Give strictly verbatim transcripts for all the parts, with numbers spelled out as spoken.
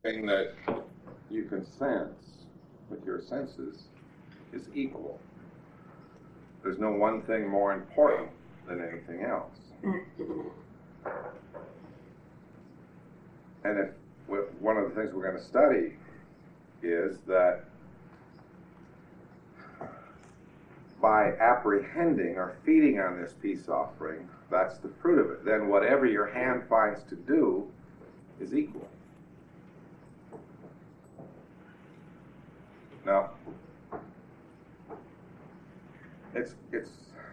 Everything that you can sense with your senses is equal. There's no one thing more important than anything else. And if one of the things we're going to study is that by apprehending or feeding on this peace offering, that's the fruit of it. Then whatever your hand finds to do is equal. Now, it's it's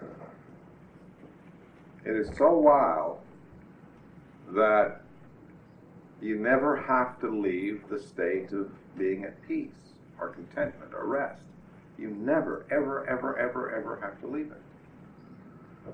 it is so wild that you never have to leave the state of being at peace or contentment or rest. You never, ever, ever, ever, ever have to leave it.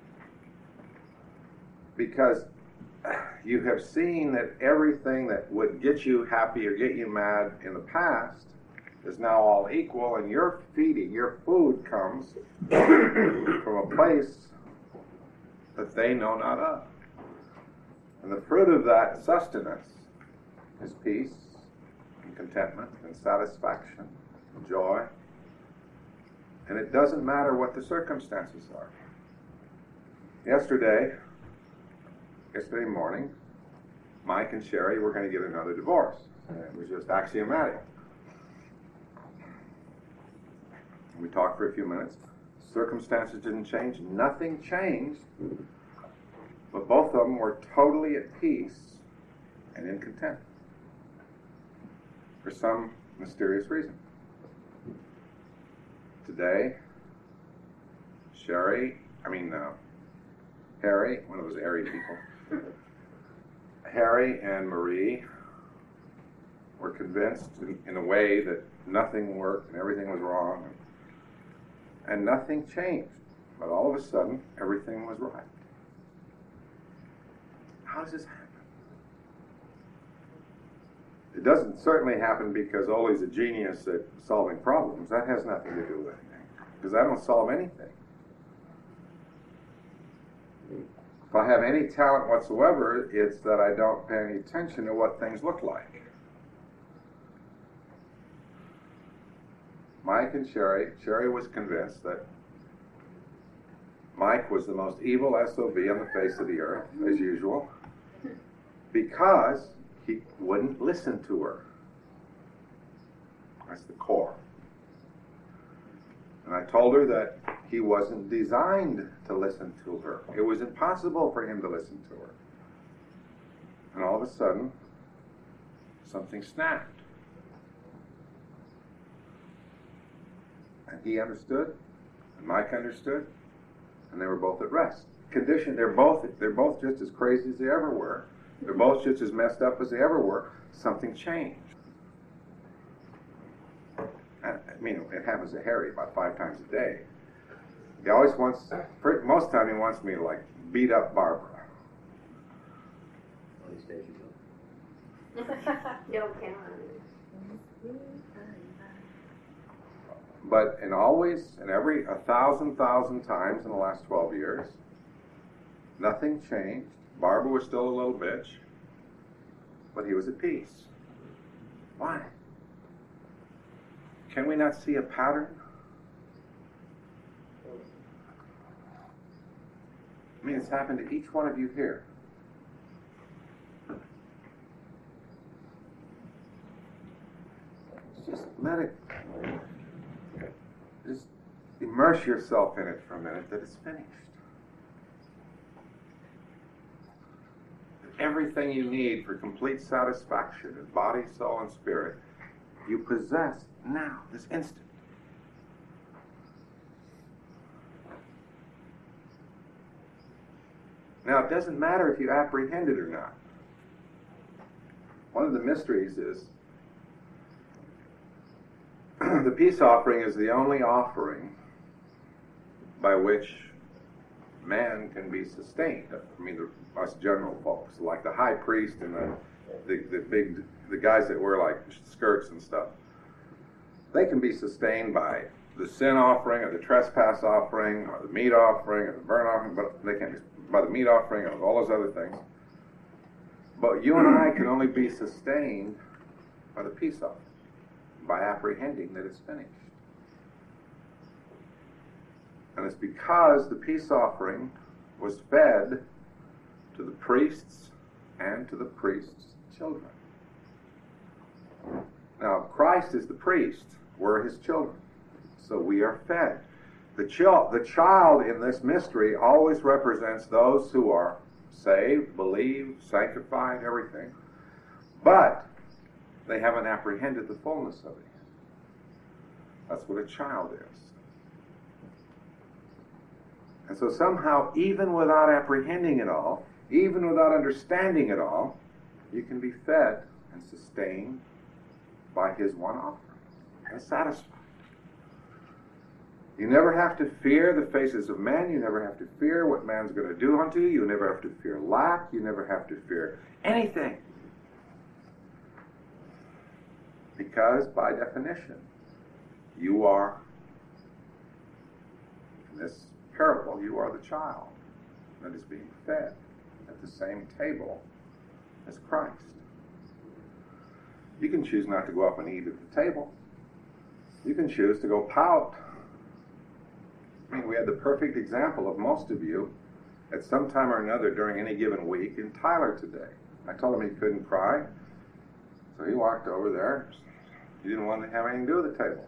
Because you have seen that everything that would get you happy or get you mad in the past is now all equal, and your feeding, your food comes from a place that they know not of. And the fruit of that sustenance is peace and contentment and satisfaction and joy. And it doesn't matter what the circumstances are. Yesterday, yesterday morning, Mike and Sherry were going to get another divorce. And it was just axiomatic. We talked for a few minutes. Circumstances didn't change. Nothing changed. But both of them were totally at peace and in content. For some mysterious reason. Today, Sherry, I mean, uh, Harry, one of those airy people, Harry and Marie were convinced in, in a way that nothing worked and everything was wrong. And, and nothing changed. But all of a sudden, everything was right. How does this happen? It doesn't certainly happen because Ole's a genius at solving problems. That has nothing to do with anything. Because I don't solve anything. If I have any talent whatsoever, it's that I don't pay any attention to what things look like. Mike and Sherry, Sherry was convinced that Mike was the most evil S O B on the face of the earth, as usual, because he wouldn't listen to her. That's the core. And I told her that he wasn't designed to listen to her. It was impossible for him to listen to her. And all of a sudden, something snapped. And he understood, and Mike understood, and they were both at rest. Condition, they're both they're both just as crazy as they ever were. They're both just as messed up as they ever were. Something changed. I mean, it happens to Harry about five times a day. He always wants, most of the time he wants me to like beat up Barbara. No, can't. But in always, in every, a thousand, thousand times in the last twelve years, nothing changed. Barbara was still a little bitch, but he was at peace. Why? Can we not see a pattern? I mean, it's happened to each one of you here. Just let it, just immerse yourself in it for a minute that it's finished. Everything you need for complete satisfaction in body, soul, and spirit, you possess now, this instant. Now, it doesn't matter if you apprehend it or not. One of the mysteries is the peace offering is the only offering by which man can be sustained. I mean, the, us general folks, like the high priest and the, the, the big, the guys that wear like skirts and stuff, they can be sustained by the sin offering or the trespass offering or the meat offering or the burnt offering, but they can't be by the meat offering or all those other things. But you and I can only be sustained by the peace offering, by apprehending that it's finished. And it's because the peace offering was fed to the priests and to the priests' children. Now, Christ is the priest. We're his children. So we are fed. The, chil- the child in this mystery always represents those who are saved, believed, sanctified, everything. But they haven't apprehended the fullness of it. That's what a child is. And so somehow, even without apprehending it all, even without understanding it all, you can be fed and sustained by his one offering and satisfied. You never have to fear the faces of men. You never have to fear what man's going to do unto you. You never have to fear lack. You never have to fear anything. Because, by definition, you are, in this parable, you are the child that is being fed at the same table as Christ. You can choose not to go up and eat at the table. You can choose to go pout. I mean, we had the perfect example of most of you at some time or another during any given week in Tyler today. I told him he couldn't cry, so he walked over there. He didn't want to have anything to do with the table.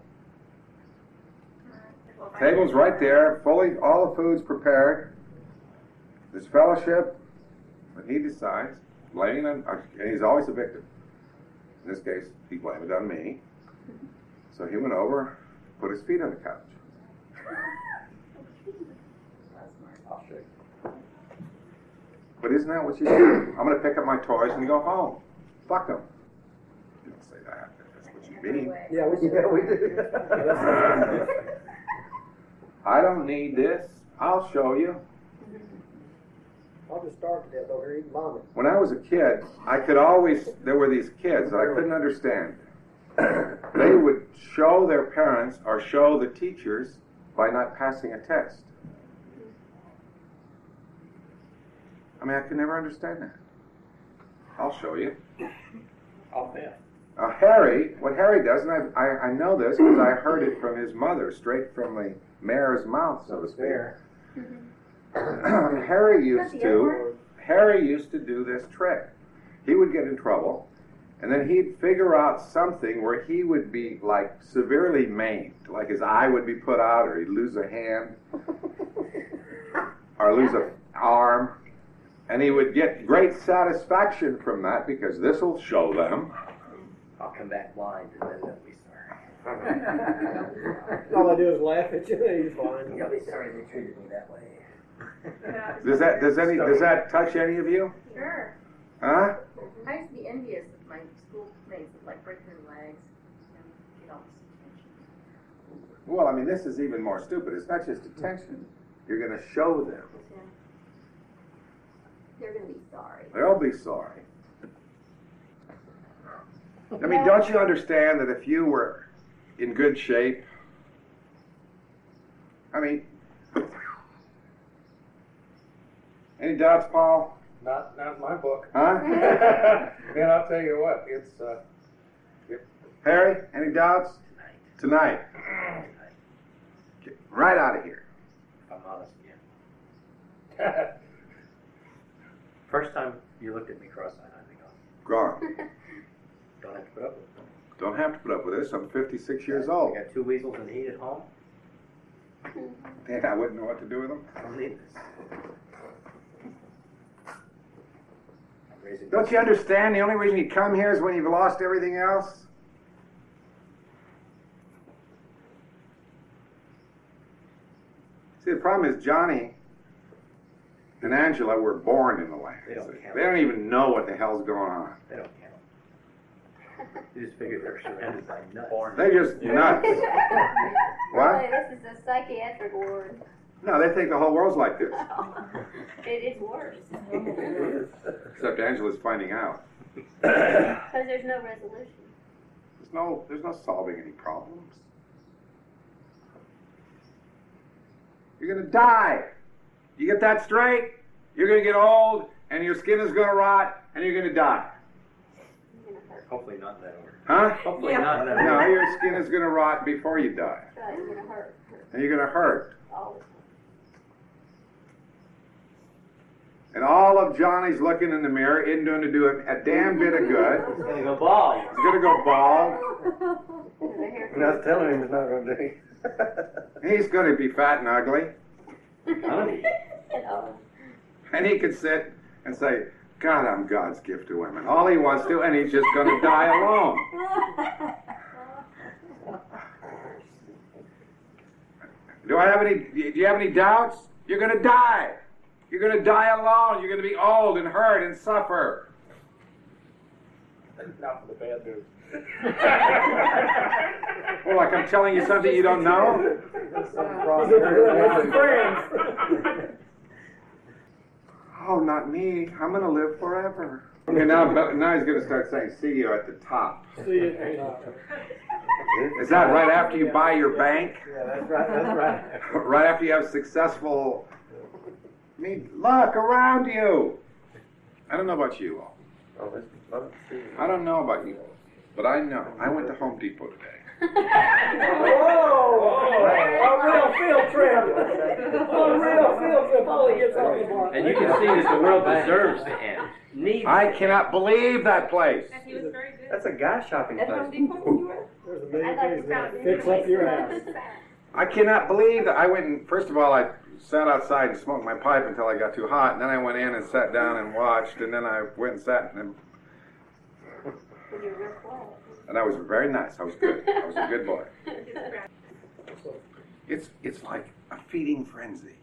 Table's right there, fully, all the food's prepared. There's fellowship, but he decides, blaming on, and he's always a victim. In this case, he blamed it on me. So he went over, put his feet on the couch. I'll show you. But isn't that what you do? I'm going to pick up my toys and go home. Fuck them. You don't say that. That's what you mean. Yeah, we, yeah, we do. I don't need this. I'll show you. I'll just starve to death over here eating vomit. When I was a kid, I could always, there were these kids that I couldn't understand. They would show their parents or show the teachers by not passing a test. I mean, I could never understand that. I'll show you. I'll bet. Now, Harry, what Harry does, and I, I, I know this because I heard it from his mother, straight from the mare's mouth, so to speak. Harry used to, Harry used to do this trick. He would get in trouble, and then he'd figure out something where he would be like severely maimed, like his eye would be put out, or he'd lose a hand, or lose an arm, and he would get great satisfaction from that because this will show them. I'll come back blind and then they'll be sorry. All I do is laugh at you. He's fine. You'll be sorry they treated me that way. Does that does any does that touch any of you? Sure. Huh? I used to be envious of my schoolmates that like breaking their legs and get all this attention. Well, I mean, this is even more stupid. It's not just attention. You're going to show them. Yeah. They're going to be sorry. They'll be sorry. I mean, don't you understand that if you were in good shape, I mean, any doubts, Paul? Not, not in my book. Huh? Man, I'll tell you what, it's, uh... Yep. Harry, any doubts? Tonight. Get right out of here. If I'm honest again. First time you looked at me cross-eyed, I think I'll Gone. don't have to put up with it. Don't have to put up with this. I'm fifty-six years old. I got two weasels in heat at home. Yeah, I wouldn't know what to do with them. I don't need this. I'm raising Don't you understand? The only reason you come here is when you've lost everything else. See, the problem is Johnny and Angela were born in the land. They don't count. They don't even know what the hell's going on. They don't count. You just figure they're surrounded by nuts. They're just nuts. What? Really, this is a psychiatric ward. No, they think the whole world's like this. It is worse. Except Angela's finding out. Because there's no resolution. There's no, there's no solving any problems. You're going to die. You get that straight? You're going to get old, and your skin is going to rot, and you're going to die. It's gonna hurt. Hopefully not in that order. Huh? Hopefully Yeah. not in that No, order. your skin is gonna rot before you die. Right, you're gonna hurt, hurt And you're gonna hurt. all the time. And all of Johnny's looking in the mirror isn't going to do him a damn bit of good. It's gonna go bald. He's going to go bald. There's a haircut. And I was telling him it's not gonna do it. He's going to be fat and ugly. Honey. Oh. And he could sit and say, God, I'm God's gift to women. All he wants to, and he's just going to die alone. Do I have any, do you have any doubts? You're going to die. You're going to die alone. You're going to be old and hurt and suffer. Not for the bad news. Well, like I'm telling you something you don't know? Oh, not me. I'm going to live forever. Okay, now, now he's going to start saying, see you at the top. Is that right after you buy your bank? Yeah, that's right, that's right. Right after you have successful... I mean, look around you. I don't know about you all. Oh, let's, let's see. I don't know about you all. But I know. I went to Home Depot today. Whoa! A real field trip! A real field trip, all he gets on the bar. And you can see that the world deserves to end. Needs I to end. cannot believe that place. And he was very good. That's a guy shopping At place. Home Depot, you were? There's a I million thought things you that found fix up your house. I cannot believe that I went and, first of all, I sat outside and smoked my pipe until I got too hot, and then I went in and sat down and watched, and then I went and sat, and, You're real quiet. and I was very nice. I was good. I was a good boy. So, It's, it's like a feeding frenzy.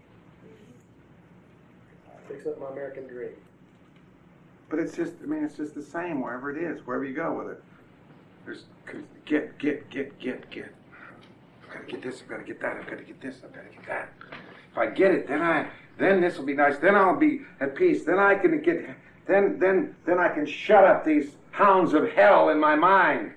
fix up my American dream. But it's just, I mean, it's just the same wherever it is, wherever you go with it. There's get, get, get, get, get. I've got to get this, I've got to get that, I've got to get this, I've got to get that. If I get it, then I, then this will be nice, then I'll be at peace, then I can get, then, then, then I can shut up these hounds of hell in my mind.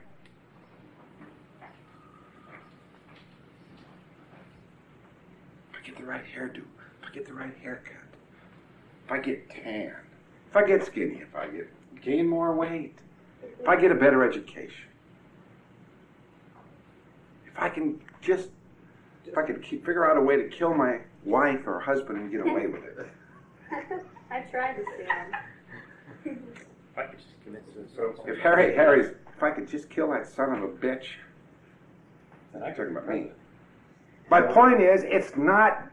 If I get the right hairdo, if I get the right haircut, if I get tan, if I get skinny, if I get gain more weight, if I get a better education, if I can just, if I could keep, figure out a way to kill my wife or husband and get away with it. I tried to see him. If I could just commit suicide. If Harry, Harry's, if I could just kill that son of a bitch. I'm talking about me. My point is, it's not.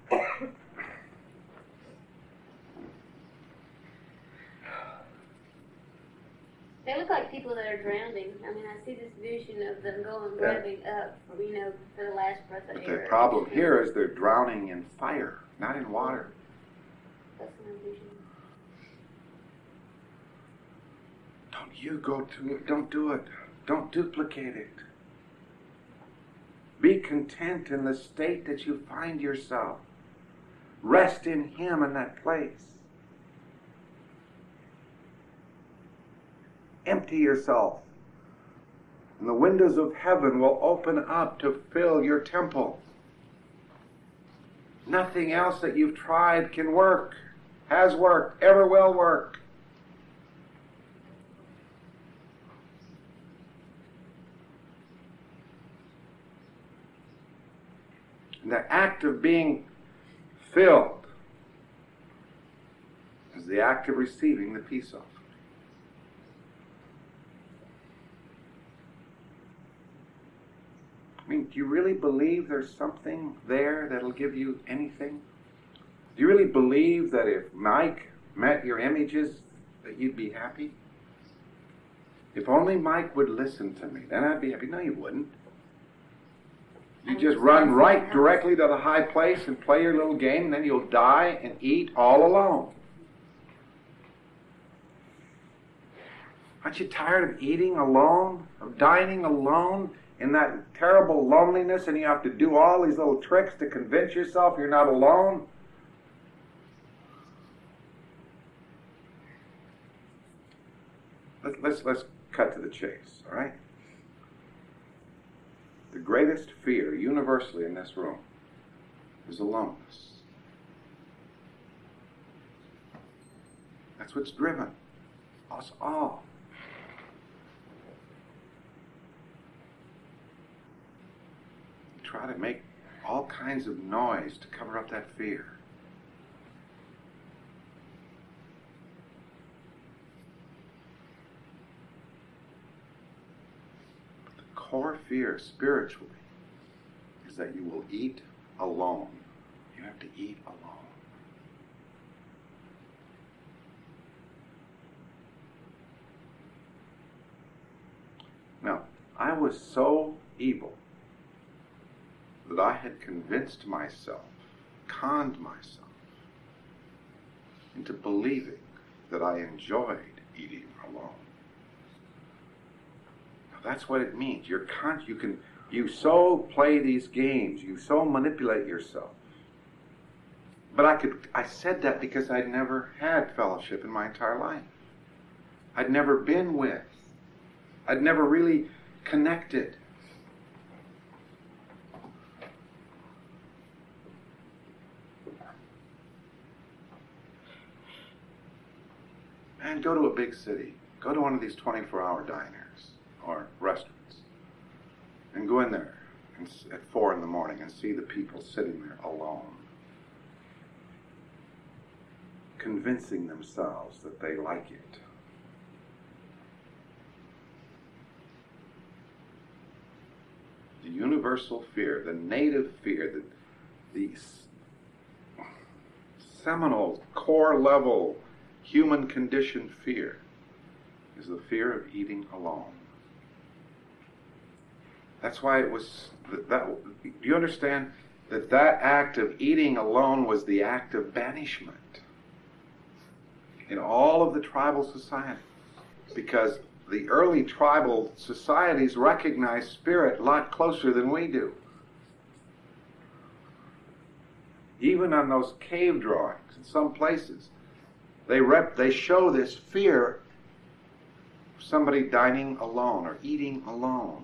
They look like people that are drowning. I mean, I see this vision of them going grabbing up, you know, for the last breath of But air. the problem here is they're drowning in fire, not in water. That's my vision. Don't you go to it. Don't do it. Don't duplicate it. Be content in the state that you find yourself. Rest in Him in that place. Empty yourself. And the windows of heaven will open up to fill your temple. Nothing else that you've tried can work, has worked, ever will work. And the act of being filled is the act of receiving the peace of. I mean, do you really believe there's something there that'll give you anything? Do you really believe that if Mike met your images, that you'd be happy? If only Mike would listen to me, then I'd be happy. No, you wouldn't. You just run right directly to the high place and play your little game, and then you'll die and eat all alone. Aren't you tired of eating alone, of dining alone in that terrible loneliness, and you have to do all these little tricks to convince yourself you're not alone? Let's, let's, let's cut to the chase, all right? The greatest fear universally in this room is aloneness. That's what's driven us all. try to make all kinds of noise to cover up that fear. But the core fear spiritually is that you will eat alone. You have to eat alone. Now, I was so evil that I had convinced myself, conned myself, into believing that I enjoyed eating alone. Now, that's what it means. You're con- you can, you so play these games, you so manipulate yourself. But I could, I said that because I'd never had fellowship in my entire life. I'd never been with. I'd never really connected. Man, go to a big city. Go to one of these twenty-four hour diners or restaurants. And go in there and, at four in the morning and see the people sitting there alone, convincing themselves that they like it. The universal fear, the native fear, the, the seminal, core level human conditioned fear is the fear of eating alone. That's why it was, that, that, do you understand that that act of eating alone was the act of banishment in all of the tribal societies? Because the early tribal societies recognized spirit a lot closer than we do. Even on those cave drawings in some places, they rep, they show this fear of somebody dining alone or eating alone.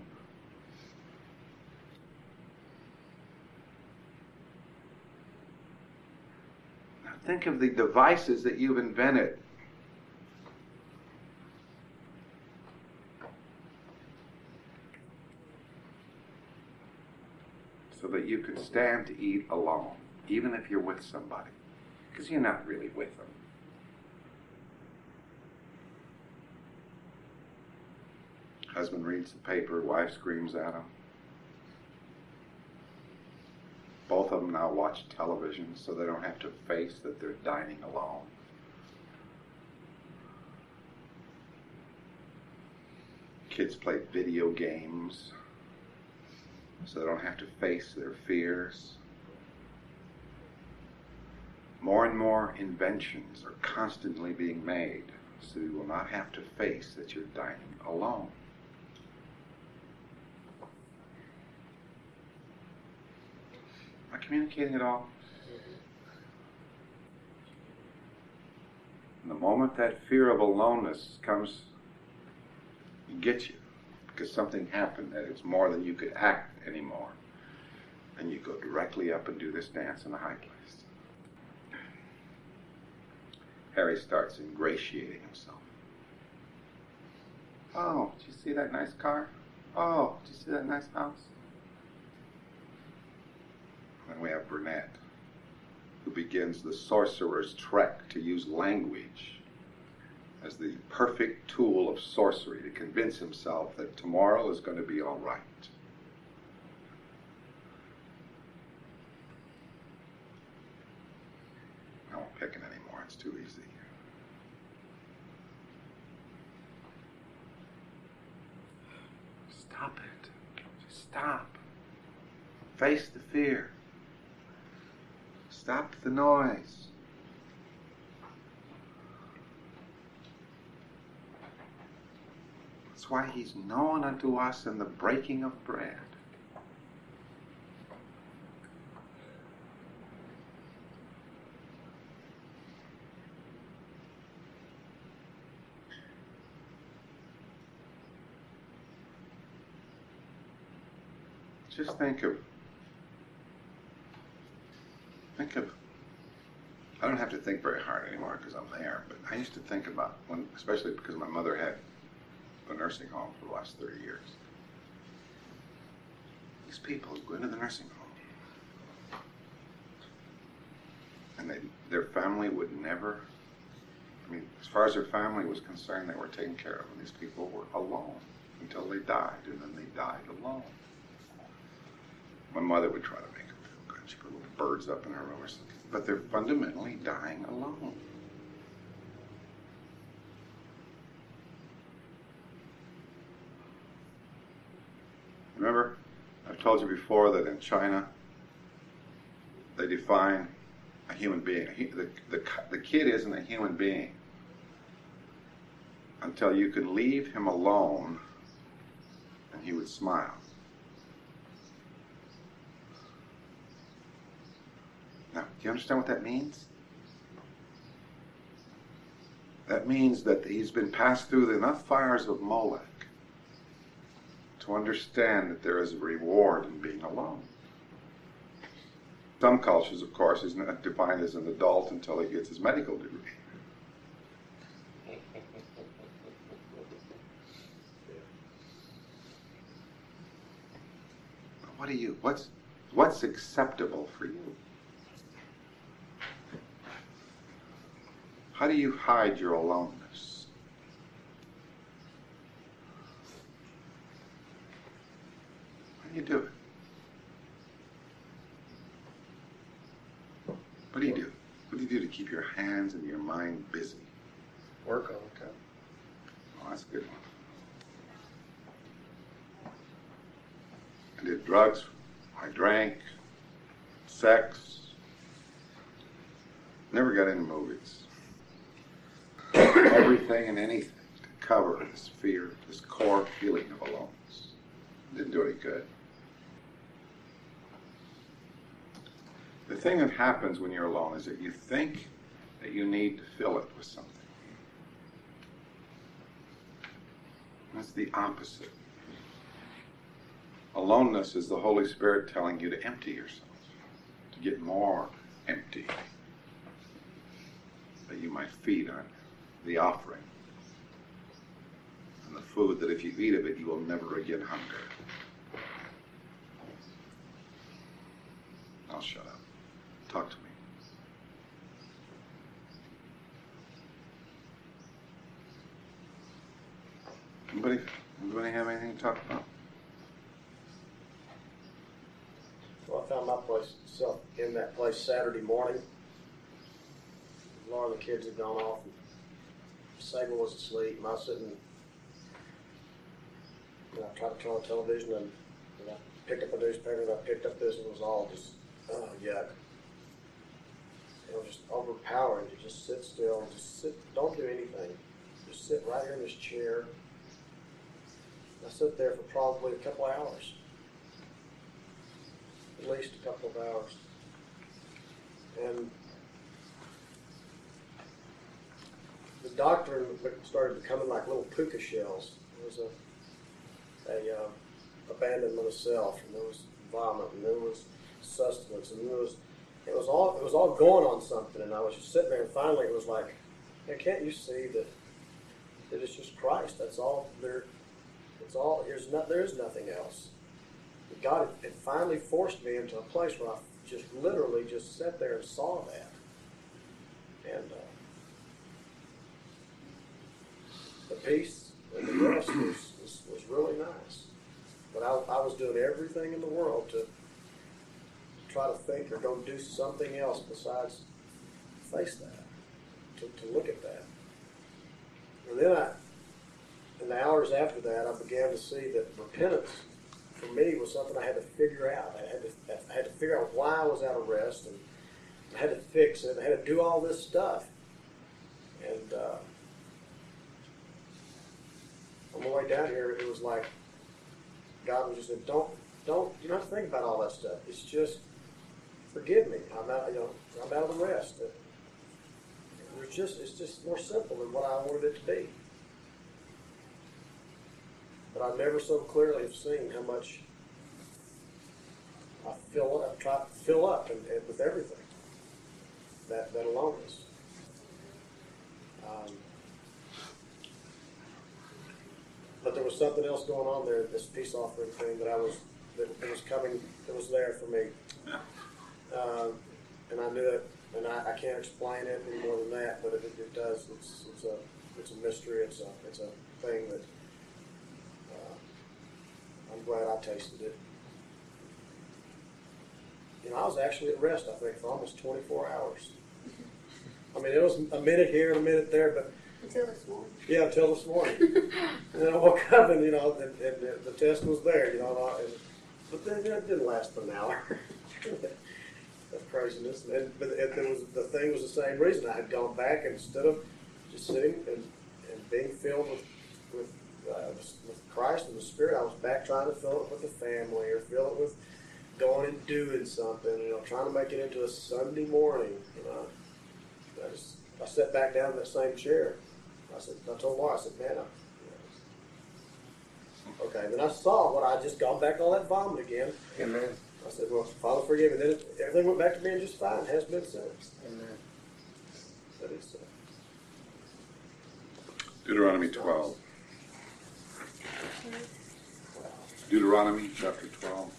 Now think of the devices that you've invented so that you could stand to eat alone, even if you're with somebody, because you're not really with them. Husband reads the paper, wife screams at him. Both of them now watch television so they don't have to face that they're dining alone. Kids play video games so they don't have to face their fears. More and more inventions are constantly being made so you will not have to face that you're dining alone. Am I communicating at all? And the moment that fear of aloneness comes, it gets you. Because something happened that it's more than you could act anymore. And you go directly up and do this dance in a high place. Harry starts ingratiating himself. Oh, did you see that nice car? Oh, did you see that nice house? Then we have Burnett, who begins the sorcerer's trek to use language as the perfect tool of sorcery to convince himself that tomorrow is going to be all right. I won't pick it anymore, it's too easy. Stop it. Just stop. Face the fear. Stop the noise. That's why he's known unto us in the breaking of bread. Just think of Think of, I don't have to think very hard anymore because I'm there, but I used to think about, when, especially because my mother had a nursing home for the last thirty years. these people who go into the nursing home, and they, their family would never, I mean, as far as their family was concerned, they were taken care of, and these people were alone until they died, and then they died alone. My mother would try to make them feel good. She put little birds up in her room or something. But they're fundamentally dying alone. Remember, I've told you before that in China, they define a human being. The, the, the kid isn't a human being until you can leave him alone and he would smile. Now, do you understand what that means? That means that he's been passed through enough fires of Molech to understand that there is a reward in being alone. Some cultures, of course, he's not defined as an adult until he gets his medical degree. But what do you, what's, what's acceptable for you? How do you hide your aloneness? How do you do it? What do you do? What do you do to keep your hands and your mind busy? Work all the time. Oh, that's a good one. I did drugs, I drank, sex, never got into movies. Everything and anything to cover this fear, this core feeling of aloneness. Didn't do any good. The thing that happens when you're alone is that you think that you need to fill it with something. That's the opposite. Aloneness is the Holy Spirit telling you to empty yourself, to get more empty, that you might feed on the offering and the food that if you eat of it, you will never again hunger. I'll shut up. Talk to me. Anybody, anybody have anything to talk about? Well, I found my place, self in that place Saturday morning. A lot of the kids had gone off. Sable was asleep, and I was sitting, and I tried to turn on television, and, and I picked up a newspaper, and I picked up this, and it was all just, oh, yuck. It was just overpowering to just sit still, and just sit, don't do anything. Just sit right here in this chair. I sat there for probably a couple hours. At least a couple of hours. And the doctrine started becoming like little puka shells. There was a, a uh, abandonment of self, and there was vomit, and there was sustenance, and there was it was all it was all going on something. And I was just sitting there, and finally it was like, hey, can't you see that that it's just Christ? That's all there. It's all there's not there's nothing else. God had, had finally forced me into a place where I just literally just sat there and saw that. And uh, the peace and the rest was, was, was really nice. But I, I was doing everything in the world to try to think or go do something else besides face that, to, to look at that. And then I, in the hours after that, I began to see that repentance for me was something I had to figure out. I had to, I had to figure out why I was out of rest, and I had to fix it. I had to do all this stuff. And uh, on my way down here, it was like God was just saying, "Don't, don't. You don't have to think about all that stuff. It's just forgive me. I'm out. You know, I'm out of the rest. It's just, it's just more simple than what I wanted it to be." But I never so clearly have seen how much I fill up, try to fill up and, and with everything. That that aloneness. Um, but there was something else going on there, this peace offering thing that I was that, that was coming, that was there for me. Yeah. Um, and I knew it, and I, I can't explain it any more than that, but it, it does. It's, it's a it's a mystery. It's a it's a thing that uh, I'm glad I tasted it. You know, I was actually at rest, I think, for almost twenty-four hours. I mean, it was a minute here and a minute there, but Until this morning. yeah, until this morning. And then I woke up and, you know, and, and the, the test was there, you know, and I, and, but then, you know, it didn't last but an hour. That's craziness. And, but it, it was, the thing was the same reason. I had gone back, and instead of just sitting and, and being filled with, with, uh, with Christ and the Spirit, I was back trying to fill it with the family or fill it with going and doing something, you know, trying to make it into a Sunday morning, you know. I just, I sat back down in that same chair. I said, I told Laura, I said, man, I, you know. Okay, then I saw what I just gone back to all that vomit again. Amen. I said, well, Father, forgive me. Then it, everything went back to being just fine. It has been since. Amen. But it's, uh, Deuteronomy twelve. Deuteronomy chapter twelve.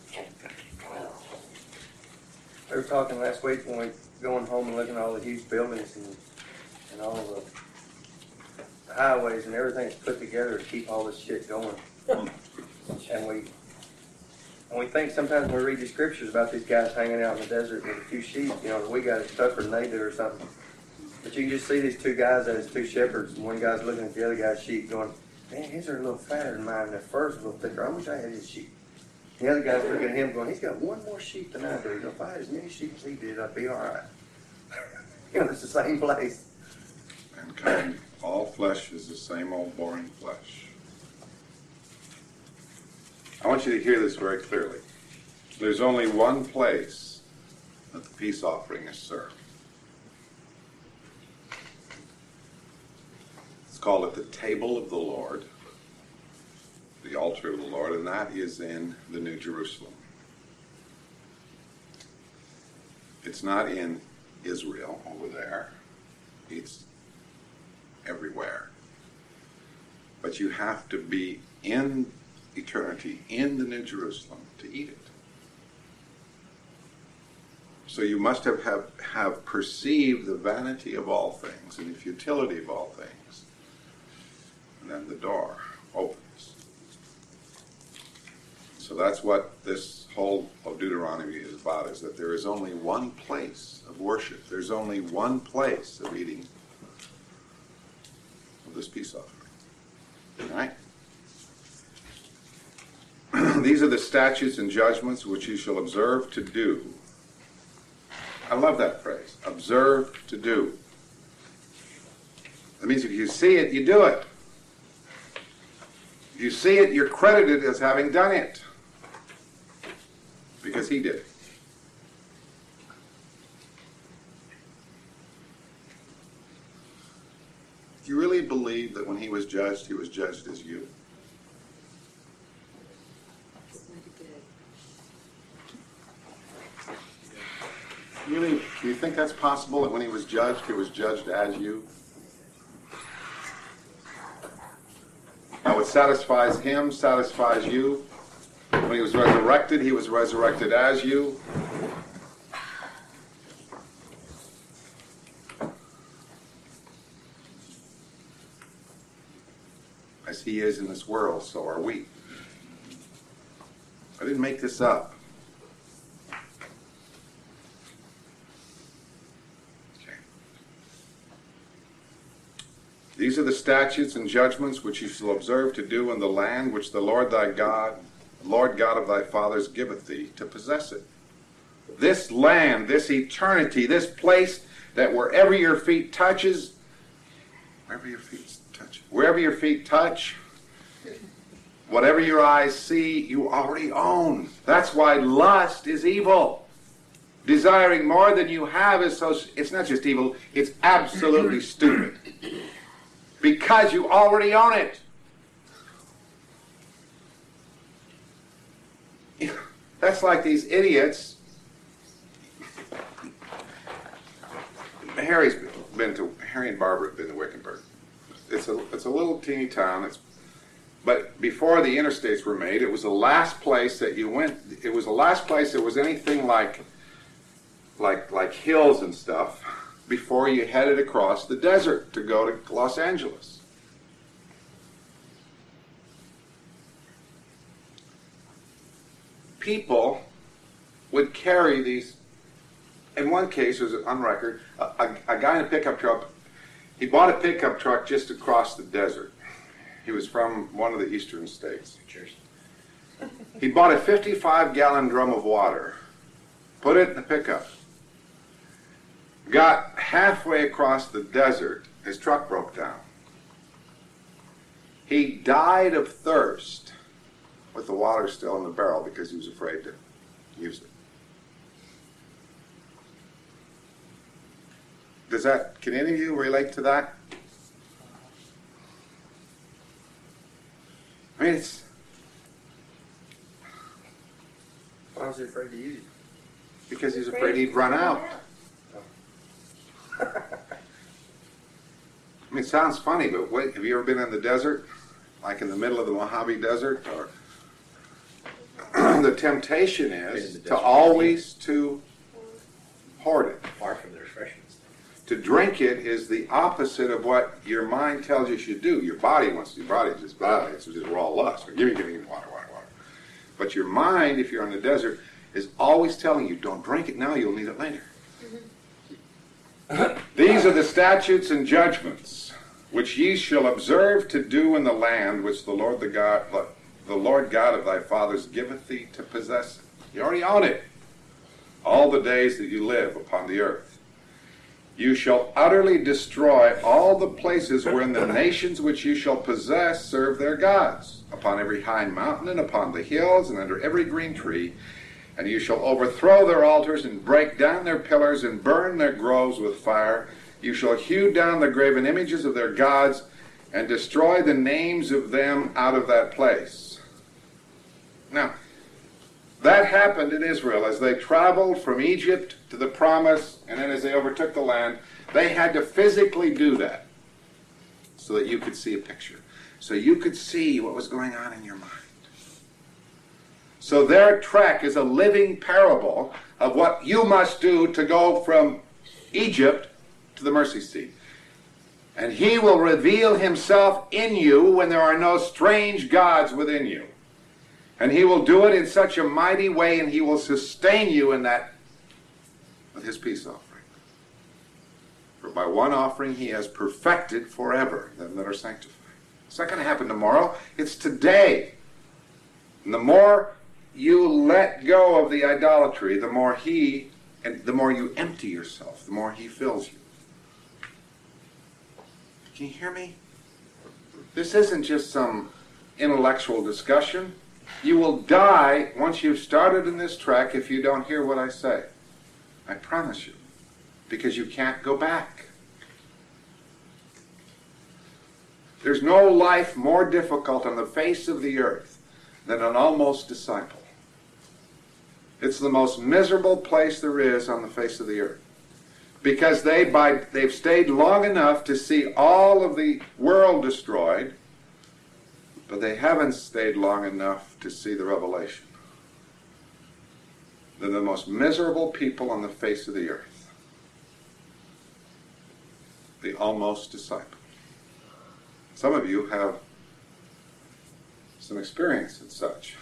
We were talking last week when we going home and looking at all the huge buildings and, and all the highways and everything that's put together to keep all this shit going. And we and we think sometimes when we read the scriptures about these guys hanging out in the desert with a few sheep, you know, that we got it tougher than they do or something. But you can just see these two guys as two shepherds, and one guy's looking at the other guy's sheep going, man, his are a little fatter than mine, and their fur's a little thicker. I wish I had his sheep. The other guy's looking at him going, he's got one more sheep than I do. You know, if I had as many sheep as he did, I'd be all right. You know, it's the same place. Mankind, all flesh is the same old boring flesh. I want you to hear this very clearly. There's only one place that the peace offering is served. It's called at the table of the Lord, the altar of the Lord, and that is in the New Jerusalem. It's not in Israel over there. It's everywhere. But you have to be in eternity, in the New Jerusalem, to eat it. So you must have, have, have perceived the vanity of all things and the futility of all things. And then the door opens. So that's what this whole of Deuteronomy is about, is that there is only one place of worship. There's only one place of eating of this peace offering. All right? These are the statutes and judgments which you shall observe to do. I love that phrase, observe to do. That means if you see it, you do it. If you see it, you're credited as having done it. Because he did it. Do you really believe that when he was judged, he was judged as you? Really, do you think that's possible, that when he was judged, he was judged as you? Now, what satisfies him satisfies you. When he was resurrected, he was resurrected as you. As he is in this world, so are we. I didn't make this up. Okay. These are the statutes and judgments which you shall observe to do in the land which the Lord thy God, the Lord God of thy fathers giveth thee to possess it. This land, this eternity, this place that wherever your feet touches, wherever your feet touch, wherever your feet touch, whatever your eyes see, you already own. That's why lust is evil. Desiring more than you have is so, it's not just evil, it's absolutely stupid. Because you already own it. That's like these idiots. Harry's been to Harry and Barbara have been to Wickenburg. It's a it's a little teeny town. It's but before the interstates were made, it was the last place that you went. It was the last place that was anything like, like, like hills and stuff before you headed across the desert to go to Los Angeles. People would carry these. In one case, it was on record, a, a, a guy in a pickup truck. He bought a pickup truck just across the desert. He was from one of the eastern states. He bought a fifty-five gallon drum of water, put it in the pickup, got halfway across the desert, his truck broke down. He died of thirst with the water still in the barrel because he was afraid to use it. Does that, can any of you relate to that? I mean, it's... Why was he afraid to use it? Because he's afraid he'd run out. I mean, it sounds funny, but wait, have you ever been in the desert? Like in the middle of the Mojave Desert? Or the temptation is to always to hoard it. Far from the refreshments. To drink it is the opposite of what your mind tells you should do. Your body wants to. Your body just blah, it's just raw lust. Give me, give me water, water, water. But your mind, if you're in the desert, is always telling you, don't drink it now, you'll need it later. Mm-hmm. These are the statutes and judgments which ye shall observe to do in the land which the Lord the God, the Lord God of thy fathers giveth thee to possess it. You already own it. All the days that you live upon the earth. You shall utterly destroy all the places wherein the nations which you shall possess serve their gods, upon every high mountain and upon the hills and under every green tree. And you shall overthrow their altars and break down their pillars and burn their groves with fire. You shall hew down the graven images of their gods and destroy the names of them out of that place. Now, that happened in Israel as they traveled from Egypt to the promise, and then as they overtook the land, they had to physically do that so that you could see a picture, so you could see what was going on in your mind. So their trek is a living parable of what you must do to go from Egypt to the mercy seat. And he will reveal himself in you when there are no strange gods within you. And he will do it in such a mighty way, and he will sustain you in that with his peace offering. For by one offering he has perfected forever them that are sanctified. It's not going to happen tomorrow. It's today. And the more you let go of the idolatry, the more he, and the more you empty yourself, the more he fills you. Can you hear me? This isn't just some intellectual discussion. You will die once you've started in this trek if you don't hear what I say. I promise you. Because you can't go back. There's no life more difficult on the face of the earth than an almost disciple. It's the most miserable place there is on the face of the earth. Because they, by, they've stayed long enough to see all of the world destroyed, but they haven't stayed long enough to see the revelation. They're the most miserable people on the face of the earth. The almost disciple. Some of you have some experience in such.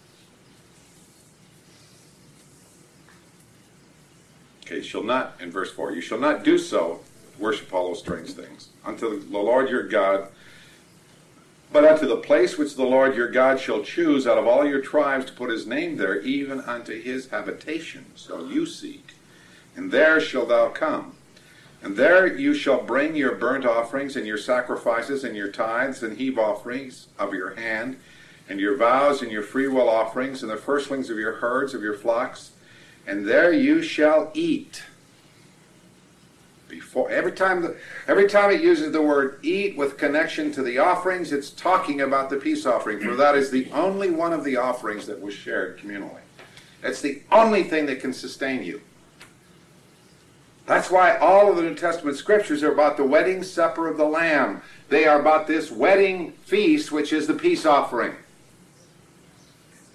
Okay, you shall not, in verse four, you shall not do so, worship all those strange things, unto the Lord your God, but unto the place which the Lord your God shall choose out of all your tribes to put his name there, even unto his habitation shall you seek. And there shall thou come. And there you shall bring your burnt offerings and your sacrifices and your tithes and heave offerings of your hand, and your vows and your freewill offerings and the firstlings of your herds, of your flocks. And there you shall eat. Before every time, the, every time it uses the word eat with connection to the offerings, it's talking about the peace offering, for that is the only one of the offerings that was shared communally. It's the only thing that can sustain you. That's why all of the New Testament scriptures are about the wedding supper of the Lamb. They are about this wedding feast, which is the peace offering.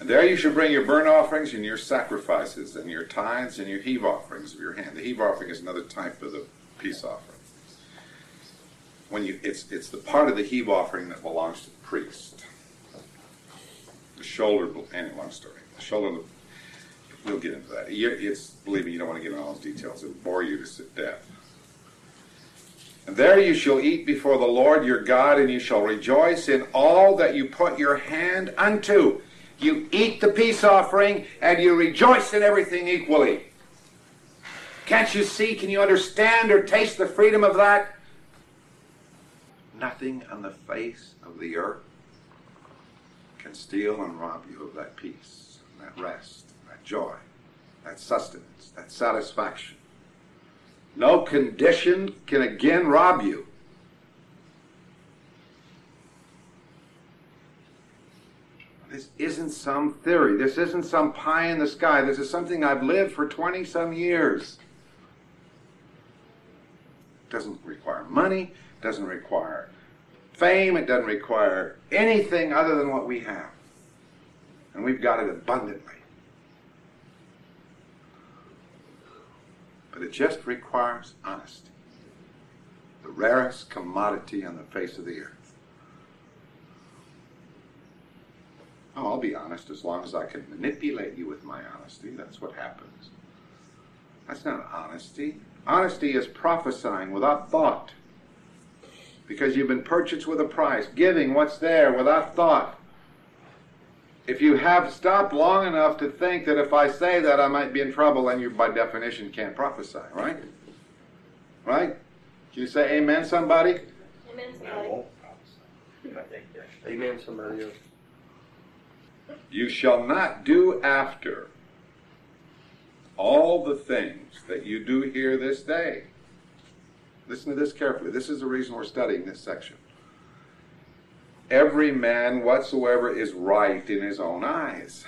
And there you shall bring your burnt offerings and your sacrifices and your tithes and your heave offerings of your hand. The heave offering is another type of the peace offering. When you, it's it's the part of the heave offering that belongs to the priest. The shoulder, anyway, long story. The shoulder, we'll get into that. It's, believe me, you don't want to get into all those details. It will bore you to death. And there you shall eat before the Lord your God, and you shall rejoice in all that you put your hand unto. You eat the peace offering, and you rejoice in everything equally. Can't you see, can you understand or taste the freedom of that? Nothing on the face of the earth can steal and rob you of that peace, that rest, that joy, that sustenance, that satisfaction. No condition can again rob you. This isn't some theory. This isn't some pie in the sky. This is something I've lived for twenty-some years. It doesn't require money. It doesn't require fame. It doesn't require anything other than what we have. And we've got it abundantly. But it just requires honesty. The rarest commodity on the face of the earth. Oh, I'll be honest as long as I can manipulate you with my honesty. That's what happens. That's not honesty. Honesty is prophesying without thought. Because you've been purchased with a price. Giving what's there without thought. If you have stopped long enough to think that if I say that I might be in trouble, then you by definition can't prophesy, right? Right? Can you say amen, somebody? Amen, I somebody. won't prophesy. I think that. Amen, somebody else. You shall not do after all the things that you do here this day. Listen to this carefully. This is the reason we're studying this section. Every man whatsoever is right in his own eyes.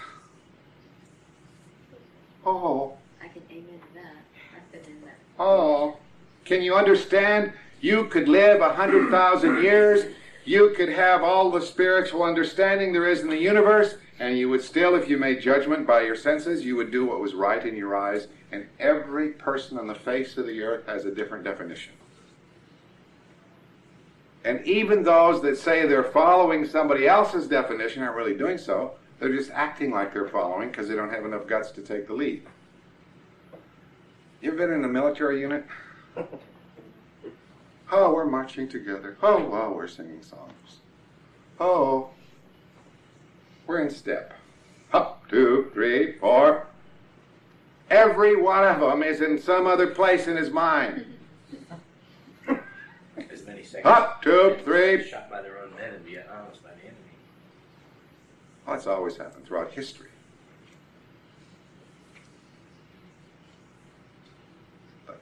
Oh, I can amen to that. I've been in that. oh. Can you understand? You could live a hundred thousand years. You could have all the spiritual understanding there is in the universe, and you would still, if you made judgment by your senses, you would do what was right in your eyes. And every person on the face of the earth has a different definition. And even those that say they're following somebody else's definition aren't really doing so. They're just acting like they're following because they don't have enough guts to take the lead. You ever been in a military unit? Oh, we're marching together. Oh, wow, we're singing songs. Oh, we're in step. Up, two, three, four. Every one of them is in some other place in his mind. As many seconds. Up, two, three. Shot by their own men in Vietnam was by the enemy. Well, that's always happened throughout history. But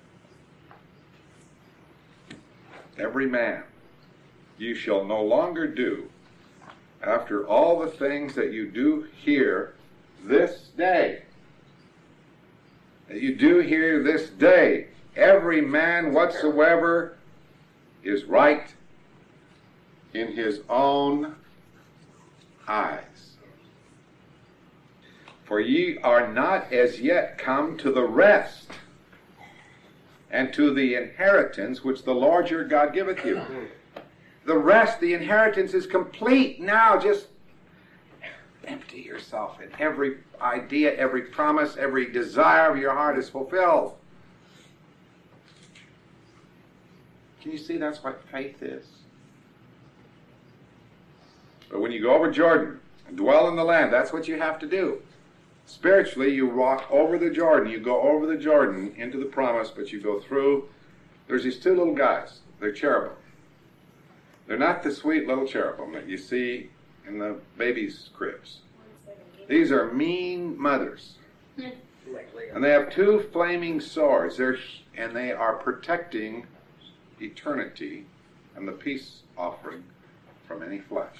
every man you shall no longer do after all the things that you do here this day. That you do here this day. Every man whatsoever is right in his own eyes. For ye are not as yet come to the rest and to the inheritance which the Lord your God giveth you. The rest, the inheritance is complete now. Just empty yourself, and every idea, every promise, every desire of your heart is fulfilled. Can you see that's what faith is? But when you go over Jordan and dwell in the land, that's what you have to do. Spiritually, you walk over the Jordan. You go over the Jordan into the promise, but you go through. There's these two little guys. They're cherubim. They're not the sweet little cherubim that you see in the baby's cribs. These are mean mothers. And they have two flaming swords. They're, and they are protecting eternity and the peace offering from any flesh.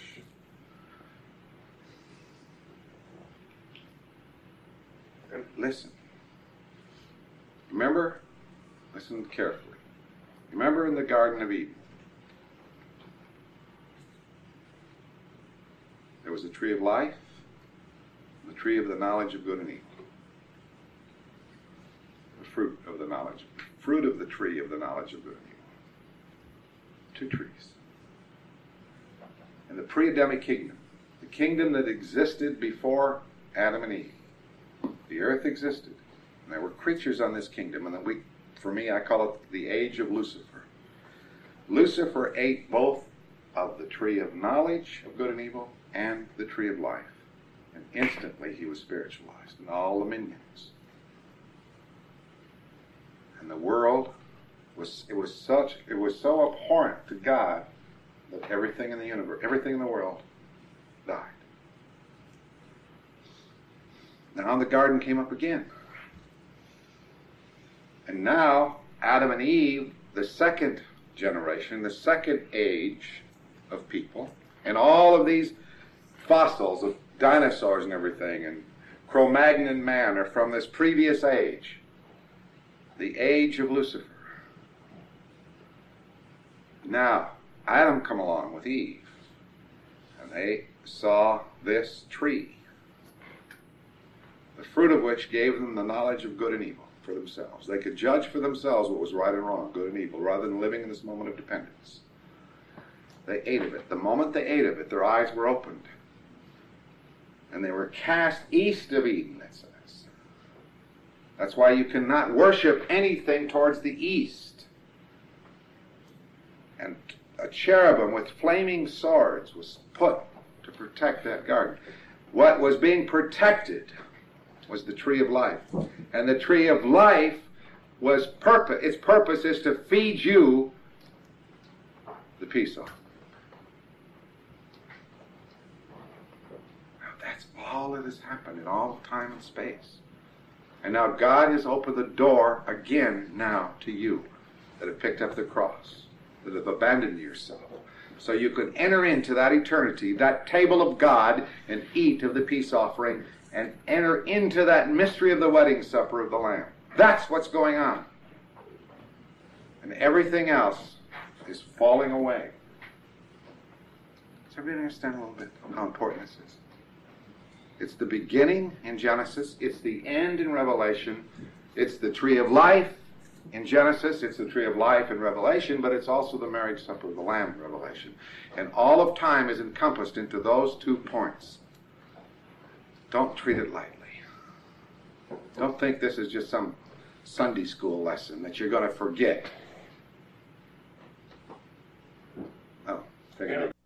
And listen. Remember? Listen carefully. Remember in the Garden of Eden, there was a tree of life, the tree of the knowledge of good and evil. The fruit of the knowledge, fruit of the tree of the knowledge of good and evil. Two trees. In the pre-Adamic kingdom, the kingdom that existed before Adam and Eve, the earth existed, and there were creatures on this kingdom, and then we, for me, I call it the age of Lucifer. Lucifer ate both of the tree of knowledge of good and evil and the tree of life, and instantly he was spiritualized, and all the minions. And the world was, it was such, it was so abhorrent to God that everything in the universe, everything in the world died. Now the garden came up again. And now Adam and Eve, the second generation, the second age of people, and all of these fossils of dinosaurs and everything, and Cro-Magnon man are from this previous age, the age of Lucifer. Now, Adam come along with Eve, and they saw this tree, the fruit of which gave them the knowledge of good and evil for themselves. They could judge for themselves what was right and wrong, good and evil, rather than living in this moment of dependence. They ate of it. The moment they ate of it, their eyes were opened, and they were cast east of Eden, it says. That's why you cannot worship anything towards the east. And a cherubim with flaming swords was put to protect that garden. What was being protected was the tree of life. And the tree of life was purpose. Its purpose is to feed you the peace offering. Now that's all that has happened in all of time and space. And now God has opened the door again now to you that have picked up the cross, that have abandoned yourself, so you could enter into that eternity, that table of God, and eat of the peace offering, and enter into that mystery of the wedding supper of the Lamb. That's what's going on. And everything else is falling away. Does everybody understand a little bit how important this is? It's the beginning in Genesis. It's the end in Revelation. It's the tree of life in Genesis. It's the tree of life in Revelation, but it's also the marriage supper of the Lamb in Revelation. And all of time is encompassed into those two points. Don't treat it lightly. Don't think this is just some Sunday school lesson that you're going to forget. Oh, take it.